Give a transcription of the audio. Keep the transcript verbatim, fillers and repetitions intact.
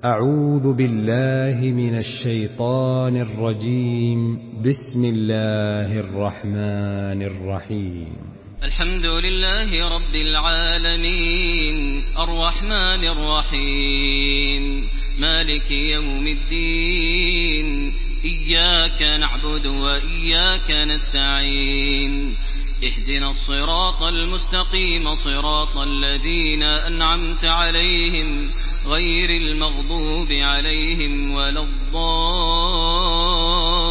أعوذ بالله من الشيطان الرجيم. بسم الله الرحمن الرحيم. الحمد لله رب العالمين الرحمن الرحيم مالك يوم الدين إياك نعبد وإياك نستعين اهدنا الصراط المستقيم صراط الذين أنعمت عليهم غير المغضوب عليهم ولا الضالين